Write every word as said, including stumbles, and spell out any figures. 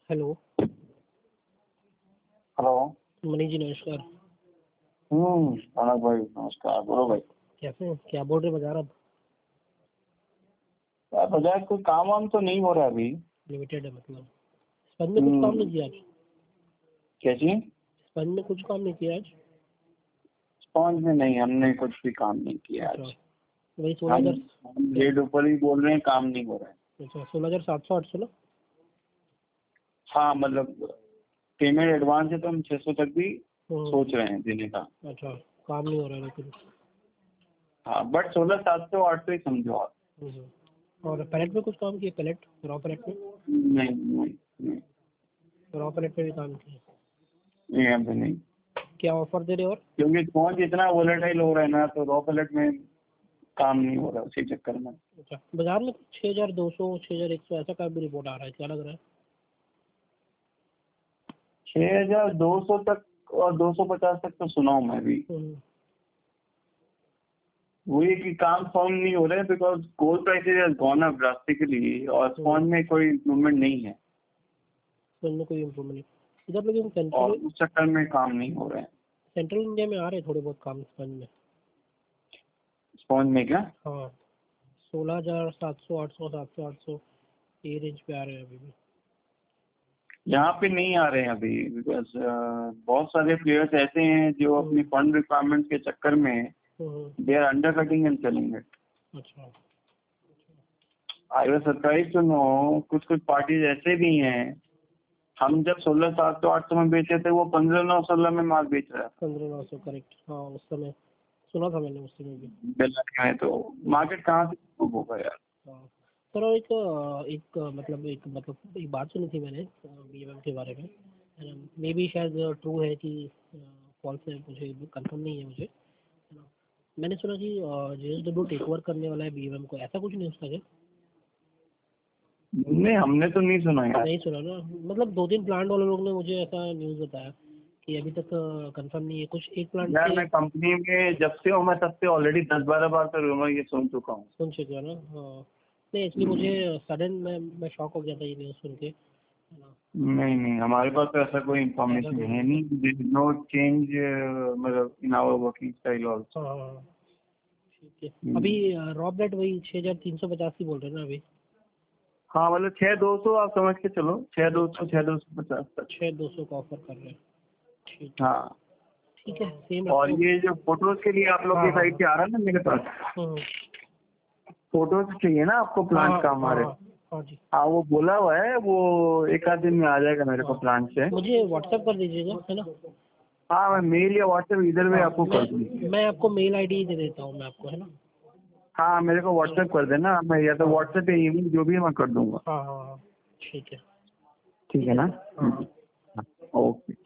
Hello. Hello. Manish ji नमस्कार। हम्म कनक भाई नमस्कार। बोलो भाई। कैसे हैं? क्या बोल रहे बाजार अब? यार बाजार कोई काम वाम तो नहीं हो रहा अभी। लिमिटेड है मतलब। स्पंज में कुछ काम नहीं किया आज? कैसी? स्पंज में कुछ काम नहीं किया आज? स्पॉन्ज में नहीं, हमने कुछ भी काम नहीं किया अच्छा, आज। वही सोलह हम हजार हम रेट ऊपर ही बोल रहे हैं, काम नहीं हो रहा है। अच्छा, सोलह हजार सात सौ आठ सौ ना? हाँ मतलब पेमेंट एडवांस है तो हम छह सौ तक भी हम्म, सोच रहे हैं देने का। अच्छा, काम नहीं हो रहा है लेकिन। हाँ बट सोलह सात सौ आठ सौ ही समझो आप। हम्म, और पैलेट में कुछ काम किया? पैलेट, रॉ पैलेट में? नहीं नहीं नहीं, रॉ पैलेट में भी काम किया? नहीं अभी नहीं, क्या ऑफर दे रहे हो? और क्योंकि स्पॉन्ज इतना वोलेटाइल हो रहा है ना, तो रॉ पैलेट में काम नहीं हो रहा उसी चक्कर में। अच्छा, बाजार में छः हजार दो सौ छः हजार एक सौ ऐसा का भी रिपोर्ट आ रहा है, क्या लग रहा है? छह हजार दो सौ तक और दो सौ पचास तक तो सुना हूँ मैं भी। हम्म, वही कि काम फॉर्म नहीं हो रहे because gold prices has gone up drastically और स्पॉन्ज में कोई इम्प्रूवमेंट नहीं है। स्पंज में कोई इम्प्रूवमेंट नहीं इधर, लेकिन और सेंट्रल उस चक्कर में काम नहीं हो रहे हैं। सेंट्रल इंडिया में आ रहे हैं थोड़े बहुत काम स्पंज में। स्पॉन्ज में क्या? हाँ, सोलह हजार सात सौ आठ सौ सात सौ आठ सौ ये रेंज पे आ रहे हैं अभी भी। यहाँ पे नहीं आ रहे हैं अभी बिकॉज बहुत सारे प्लेयर्स ऐसे हैं जो अपनी फंड रिक्वायरमेंट के चक्कर में hmm, they are undercutting and selling it. अच्छा। I was surprise to know कुछ कुछ पार्टीज ऐसे भी हैं, हम जब सोलह सात सौ आठ सौ में बेचे थे वो पंद्रह नौ सोलह में माल बेच रहा है। पंद्रह नौ सौ करेक्ट, हाँ उस समय सुना था मैंने, उस समय भी। बेला है तो मार्केट कहाँ से improve होगा यार। हाँ सर, और एक एक मतलब एक मतलब एक बात सुनी थी मैंने बीएमएम के बारे में, मे भी शायद ट्रू है कि फॉल्स है, मुझे कंफर्म नहीं है मुझे, है ना। मैंने सुना कि जेएसडब्ल्यू टेक ओवर करने वाला है बीएमएम को, ऐसा कुछ नहीं उसका क्या? नहीं हमने तो नहीं सुना यार। नहीं सुना ना, मतलब दो तीन प्लांट वाले लोग ने मुझे ऐसा न्यूज़ बताया कि अभी तक कंफर्म नहीं है, कुछ एक प्लांट यार से। मैं कंपनी में जब से हूँ मैं तब से ऑलरेडी दस बारह बार तो रूमर ये सुन चुका हूँ। सुन चुके हो ना? हाँ, नहीं एक्चुअली मुझे सडन मैं मैं शॉक हो गया था ये न्यूज़ सुन के, है ना। नहीं नहीं हमारे पास तो ऐसा कोई ऐसा इंफॉर्मेशन कोई है नहीं नहीं। नो चेंज मतलब इन आवर वर्किंग स्टाइल था। ऑल्सो। हाँ हाँ हाँ, ठीक है। अभी रॉ ब्लेड वही छः हजार तीन सौ पचास की बोल रहे हैं ना अभी? हाँ मतलब छः दो सौ आप समझ के चलो, छः दो सौ छः दो सौ पचास तक। छः दो सौ का ऑफर कर रहे हैं, ठीक है। हाँ ठीक है, सेम और रखो। ये जो फोटोज के लिए आप लोग हाँ की हाँ साइड से आ रहा है ना मेरे पास, हम्म, फोटोज चाहिए ना आपको हाँ प्लांट हाँ का हाँ हमारे। हाँ हाँ जी। हाँ वो बोला हुआ है, वो एक आध दिन में आ जाएगा मेरे को हाँ, प्लांट से। मुझे व्हाट्सएप कर दीजिएगा, है ना। हाँ मैं मेल या व्हाट्सएप इधर में हाँ, आपको मैं कर दूँ। मैं आपको मेल आईडी दे देता हूँ मैं आपको, है ना। हाँ मेरे को व्हाट्सएप कर देना, मैं या तो हाँ व्हाट्सएप या ईमेल जो भी है मैं कर दूंगा। हाँ हाँ हाँ, ठीक है। ठीक ठीक है है ना? सर, हाँ। ओके।